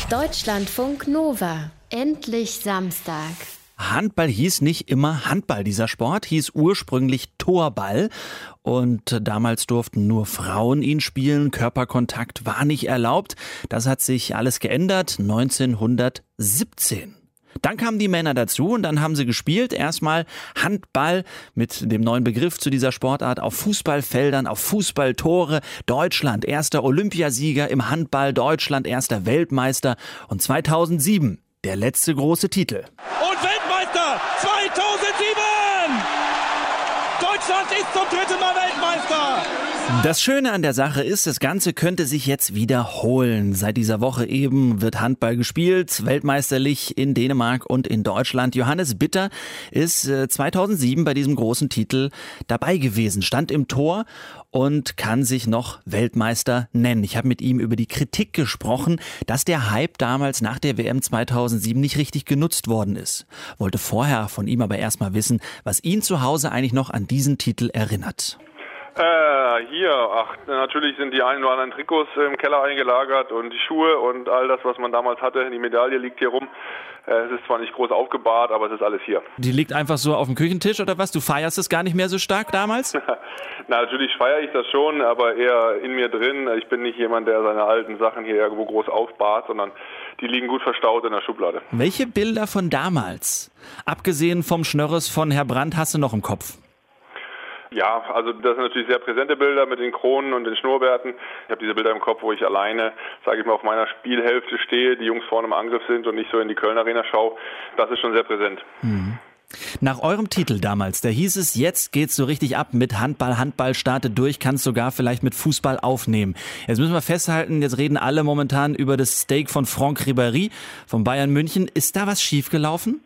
Deutschlandfunk Nova. Endlich Samstag. Handball hieß nicht immer Handball. Dieser Sport hieß ursprünglich Torball. Und damals durften nur Frauen ihn spielen. Körperkontakt war nicht erlaubt. Das hat sich alles geändert 1917. Dann kamen die Männer dazu und dann haben sie gespielt. Erstmal Handball mit dem neuen Begriff zu dieser Sportart auf Fußballfeldern, auf Fußballtore. Deutschland erster Olympiasieger im Handball, Deutschland erster Weltmeister und 2007 der letzte große Titel. Und Weltmeister 2007! Deutschland ist zum dritten Mal Weltmeister! Das Schöne an der Sache ist, das Ganze könnte sich jetzt wiederholen. Seit dieser Woche eben wird Handball gespielt, weltmeisterlich in Dänemark und in Deutschland. Johannes Bitter ist 2007 bei diesem großen Titel dabei gewesen, stand im Tor und kann sich noch Weltmeister nennen. Ich habe mit ihm über die Kritik gesprochen, dass der Hype damals nach der WM 2007 nicht richtig genutzt worden ist. Wollte vorher von ihm aber erstmal wissen, was ihn zu Hause eigentlich noch an diesen Titel erinnert. Natürlich sind die ein oder anderen Trikots im Keller eingelagert und die Schuhe und all das, was man damals hatte. Die Medaille liegt hier rum. Es ist zwar nicht groß aufgebahrt, aber es ist alles hier. Die liegt einfach so auf dem Küchentisch oder was? Du feierst es gar nicht mehr so stark damals? Na, natürlich feiere ich das schon, aber eher in mir drin. Ich bin nicht jemand, der seine alten Sachen hier irgendwo groß aufbahrt, sondern die liegen gut verstaut in der Schublade. Welche Bilder von damals, abgesehen vom Schnörres von Herr Brandt, hast du noch im Kopf? Ja, also das sind natürlich sehr präsente Bilder mit den Kronen und den Schnurrbärten. Ich habe diese Bilder im Kopf, wo ich alleine, sage ich mal, auf meiner Spielhälfte stehe, die Jungs vorne im Angriff sind und ich so in die Köln Arena schaue. Das ist schon sehr präsent. Nach eurem Titel damals, da hieß es, jetzt geht's so richtig ab mit Handball. Handball startet durch, kannst sogar vielleicht mit Fußball aufnehmen. Jetzt müssen wir festhalten, jetzt reden alle momentan über das Steak von Franck Ribéry von Bayern München. Ist da was schiefgelaufen?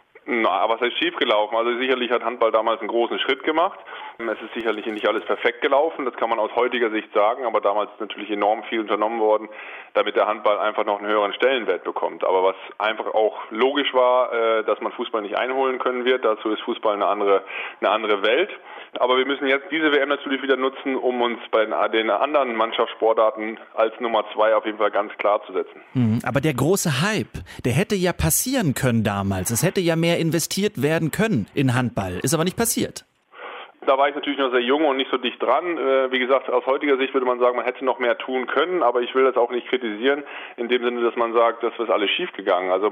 Na, was heißt schiefgelaufen? Also sicherlich hat Handball damals einen großen Schritt gemacht. Es ist sicherlich nicht alles perfekt gelaufen, das kann man aus heutiger Sicht sagen, aber damals ist natürlich enorm viel unternommen worden, damit der Handball einfach noch einen höheren Stellenwert bekommt. Aber was einfach auch logisch war, dass man Fußball nicht einholen können wird, dazu ist Fußball eine andere Welt. Aber wir müssen jetzt diese WM natürlich wieder nutzen, um uns bei den anderen Mannschaftssportarten als Nummer 2 auf jeden Fall ganz klar zu setzen. Aber der große Hype, der hätte ja passieren können damals. Es hätte ja mehr investiert werden können in Handball, ist aber nicht passiert. Da war ich natürlich noch sehr jung und nicht so dicht dran. Wie gesagt, aus heutiger Sicht würde man sagen, man hätte noch mehr tun können, aber ich will das auch nicht kritisieren, in dem Sinne, dass man sagt, das ist alles schief gegangen. Also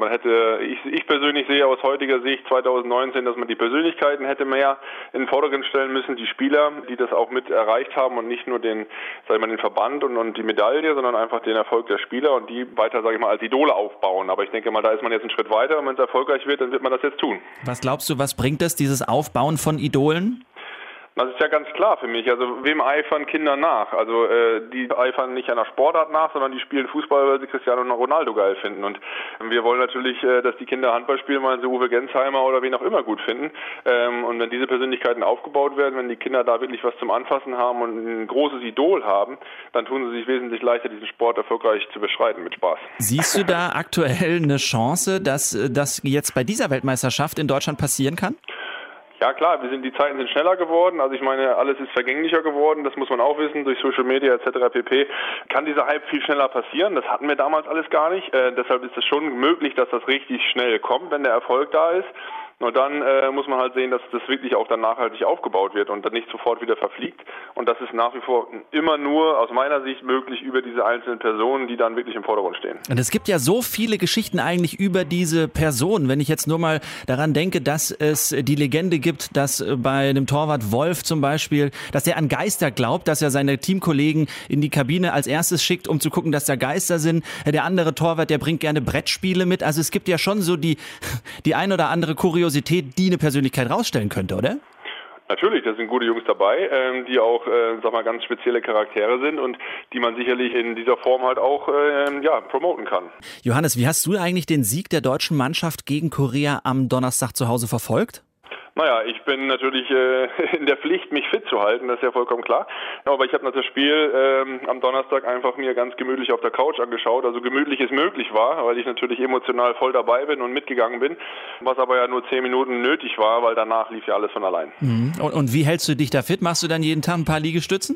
ich persönlich sehe aus heutiger Sicht 2019, dass man die Persönlichkeiten hätte mehr in den Vordergrund stellen müssen, die Spieler, die das auch mit erreicht haben und nicht nur den Verband und die Medaille, sondern einfach den Erfolg der Spieler und die weiter, sage ich mal, als Idole aufbauen. Aber ich denke mal, da ist man jetzt einen Schritt weiter und wenn es erfolgreich wird, dann wird man das jetzt tun. Was glaubst du, was bringt das, dieses Aufbauen von Idolen? Das ist ja ganz klar für mich. Also wem eifern Kinder nach? Also die eifern nicht einer Sportart nach, sondern die spielen Fußball, weil sie Cristiano Ronaldo geil finden. Und wir wollen natürlich, dass die Kinder Handball spielen, weil sie Uwe Gensheimer oder wen auch immer gut finden. Und wenn diese Persönlichkeiten aufgebaut werden, wenn die Kinder da wirklich was zum Anfassen haben und ein großes Idol haben, dann tun sie sich wesentlich leichter, diesen Sport erfolgreich zu beschreiten mit Spaß. Siehst du da aktuell eine Chance, dass das jetzt bei dieser Weltmeisterschaft in Deutschland passieren kann? Ja klar, die Zeiten sind schneller geworden, also ich meine, alles ist vergänglicher geworden, das muss man auch wissen, durch Social Media etc. pp. Kann dieser Hype viel schneller passieren, das hatten wir damals alles gar nicht, deshalb ist es schon möglich, dass das richtig schnell kommt, wenn der Erfolg da ist. Nur dann muss man halt sehen, dass das wirklich auch dann nachhaltig aufgebaut wird und dann nicht sofort wieder verfliegt. Und das ist nach wie vor immer nur aus meiner Sicht möglich über diese einzelnen Personen, die dann wirklich im Vordergrund stehen. Und es gibt ja so viele Geschichten eigentlich über diese Personen. Wenn ich jetzt nur mal daran denke, dass es die Legende gibt, dass bei dem Torwart Wolf zum Beispiel, dass der an Geister glaubt, dass er seine Teamkollegen in die Kabine als erstes schickt, um zu gucken, dass da Geister sind. Der andere Torwart, der bringt gerne Brettspiele mit. Also es gibt ja schon so die ein oder andere Kuriosität, die eine Persönlichkeit rausstellen könnte, oder? Natürlich, da sind gute Jungs dabei, die auch, ganz spezielle Charaktere sind und die man sicherlich in dieser Form halt auch, promoten kann. Johannes, wie hast du eigentlich den Sieg der deutschen Mannschaft gegen Korea am Donnerstag zu Hause verfolgt? Naja, ich bin natürlich in der Pflicht, mich fit zu halten, das ist ja vollkommen klar. Aber ich habe das Spiel am Donnerstag einfach mir ganz gemütlich auf der Couch angeschaut, also gemütlich es möglich war, weil ich natürlich emotional voll dabei bin und mitgegangen bin, was aber ja nur 10 Minuten nötig war, weil danach lief ja alles von allein. Und wie hältst du dich da fit? Machst du dann jeden Tag ein paar Liegestützen?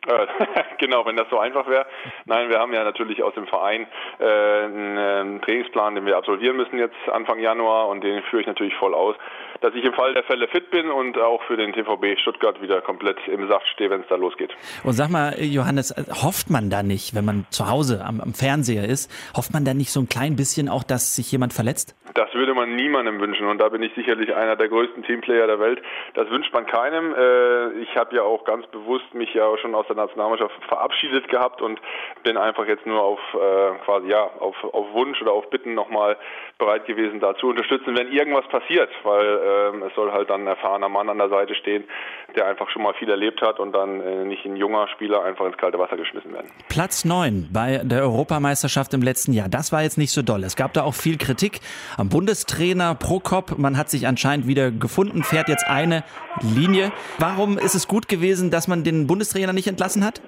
Genau, wenn das so einfach wäre. Nein, wir haben ja natürlich aus dem Verein einen Trainingsplan, den wir absolvieren müssen jetzt Anfang Januar, und den führe ich natürlich voll aus, dass ich im Fall der Fälle fit bin und auch für den TVB Stuttgart wieder komplett im Saft stehe, wenn es da losgeht. Und sag mal, Johannes, hofft man da nicht, wenn man zu Hause am Fernseher ist, hofft man da nicht so ein klein bisschen auch, dass sich jemand verletzt? Das würde man niemandem wünschen, und da bin ich sicherlich einer der größten Teamplayer der Welt. Das wünscht man keinem. Ich habe ja auch ganz bewusst mich ja schon aus der Nationalmannschaft verabschiedet gehabt und bin einfach jetzt nur auf Wunsch oder auf Bitten nochmal bereit gewesen, da zu unterstützen, wenn irgendwas passiert, weil es soll halt dann ein erfahrener Mann an der Seite stehen, der einfach schon mal viel erlebt hat, und dann nicht ein junger Spieler einfach ins kalte Wasser geschmissen werden. Platz 9 bei der Europameisterschaft im letzten Jahr, das war jetzt nicht so doll. Es gab da auch viel Kritik am Bundestrainer Prokop. Man hat sich anscheinend wieder gefunden, fährt jetzt eine Linie. Warum ist es gut gewesen, dass man den Bundestrainer nicht entlassen hat?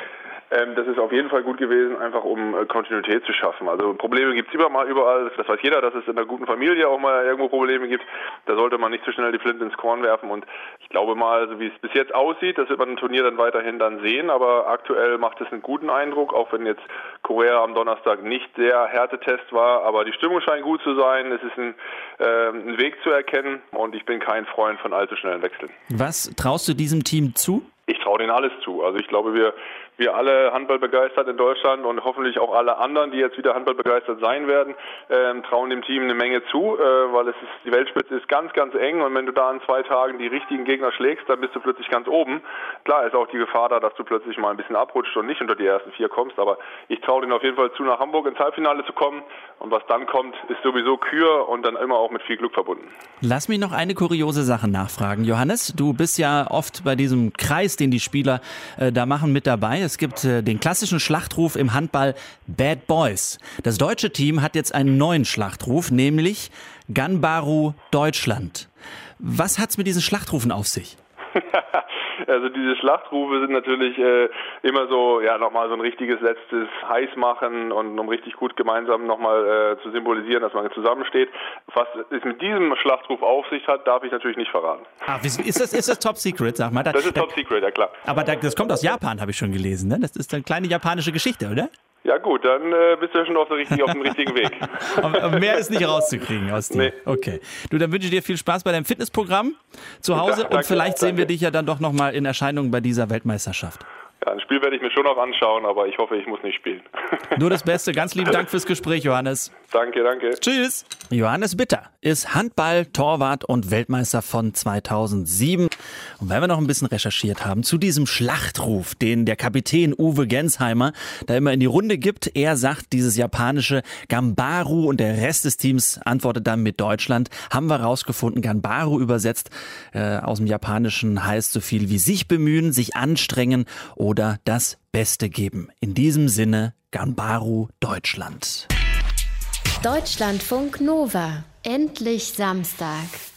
Das ist auf jeden Fall gut gewesen, einfach um Kontinuität zu schaffen. Also Probleme gibt es überall, das weiß jeder, dass es in einer guten Familie auch mal irgendwo Probleme gibt. Da sollte man nicht zu schnell die Flinte ins Korn werfen, und ich glaube mal, so wie es bis jetzt aussieht, das wird man im Turnier dann weiterhin dann sehen, aber aktuell macht es einen guten Eindruck, auch wenn jetzt Korea am Donnerstag nicht der Härtetest war, aber die Stimmung scheint gut zu sein, es ist ein Weg zu erkennen, und ich bin kein Freund von allzu schnellen Wechseln. Was traust du diesem Team zu? Ich traue denen alles zu. Also ich glaube, wir alle Handball begeistert in Deutschland und hoffentlich auch alle anderen, die jetzt wieder Handball begeistert sein werden, trauen dem Team eine Menge zu, weil die Weltspitze ist ganz, ganz eng, und wenn du da in 2 Tagen die richtigen Gegner schlägst, dann bist du plötzlich ganz oben. Klar ist auch die Gefahr da, dass du plötzlich mal ein bisschen abrutscht und nicht unter die ersten 4 kommst, aber ich traue denen auf jeden Fall zu, nach Hamburg ins Halbfinale zu kommen, und was dann kommt, ist sowieso Kür und dann immer auch mit viel Glück verbunden. Lass mich noch eine kuriose Sache nachfragen. Johannes, du bist ja oft bei diesem Kreis, den die Spieler da machen, mit dabei. Es gibt den klassischen Schlachtruf im Handball Bad Boys. Das deutsche Team hat jetzt einen neuen Schlachtruf, nämlich Ganbaru Deutschland. Was hat's mit diesen Schlachtrufen auf sich? Also diese Schlachtrufe sind natürlich immer so, nochmal so ein richtiges letztes Heißmachen, und um richtig gut gemeinsam nochmal zu symbolisieren, dass man zusammensteht. Was es mit diesem Schlachtruf auf sich hat, darf ich natürlich nicht verraten. Ist das Top Secret, sag mal? Das ist Top Secret, ja klar. Aber das kommt aus Japan, habe ich schon gelesen, ne? Das ist eine kleine japanische Geschichte, oder? Ja gut, dann bist du ja schon auf dem richtigen Weg. Aber mehr ist nicht rauszukriegen aus dir. Nee. Okay. Du, dann wünsche ich dir viel Spaß bei deinem Fitnessprogramm zu Hause, und vielleicht sehen wir dich ja dann doch nochmal in Erscheinung bei dieser Weltmeisterschaft. Ja, ein Spiel werde ich mir schon noch anschauen, aber ich hoffe, ich muss nicht spielen. Nur das Beste. Ganz lieben Dank fürs Gespräch, Johannes. Danke. Tschüss. Johannes Bitter ist Handball-Torwart und Weltmeister von 2007. Und weil wir noch ein bisschen recherchiert haben zu diesem Schlachtruf, den der Kapitän Uwe Gensheimer da immer in die Runde gibt, er sagt dieses japanische Ganbaru, und der Rest des Teams antwortet dann mit Deutschland, haben wir rausgefunden. Ganbaru übersetzt aus dem Japanischen heißt so viel wie sich bemühen, sich anstrengen oder das Beste geben. In diesem Sinne, Ganbaru Deutschland. Deutschlandfunk Nova. Endlich Samstag.